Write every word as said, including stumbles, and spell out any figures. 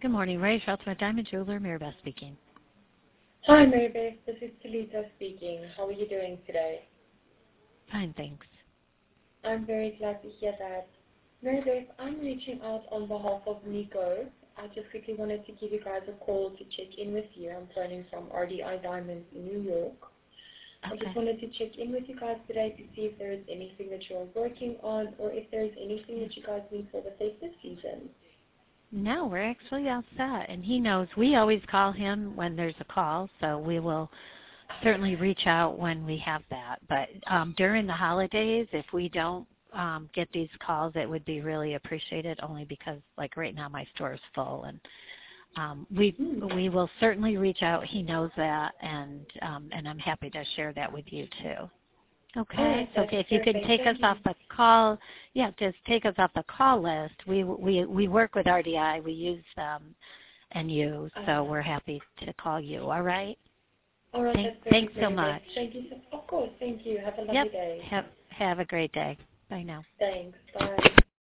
Good morning, Ray. Ultimate Diamond Jeweler, Mirabeth speaking. Hi, Marybeth. This is Talita speaking. How are you doing today? Fine, thanks. I'm very glad to hear that. Marybeth, I'm reaching out on behalf of Nico. I just quickly wanted to give you guys a call to check in with you. I'm phoning from R D I Diamonds in New York. Okay. I just wanted to check in with you guys today to see if there is anything that you're working on or if there is anything that you guys need for the festive season. No, we're actually all set, and he knows. We always call him when there's a call, so we will certainly reach out when we have that. But um, during the holidays, if we don't um, get these calls, it would be really appreciated, only because, like right now, my store is full, and um, we we will certainly reach out. He knows that, and um, and I'm happy to share that with you too. Okay, so okay, if you could take us off the call, yeah, just take us off the call list. We we we work with R D I, we use them and you, so we're happy to call you. All right. All right. Thank, thanks so much. Thank you. So, of course. Thank you. Have a lovely yep. day. Have have a great day. Bye now. Thanks. Bye.